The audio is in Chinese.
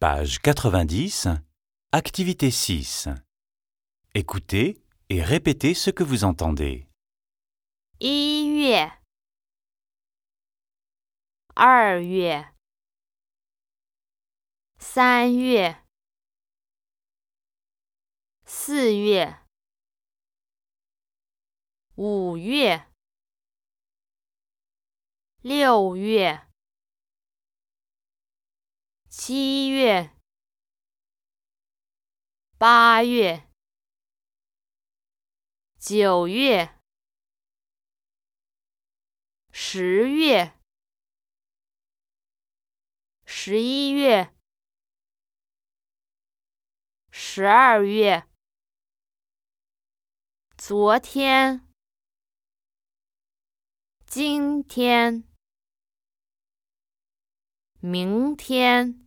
Page 90, Activité 6. Écoutez et répétez ce que vous entendez. 1月、2月、3月、4月、5月、6月、7月、8月、9月、10月、11月、12月、昨天、今天、明天。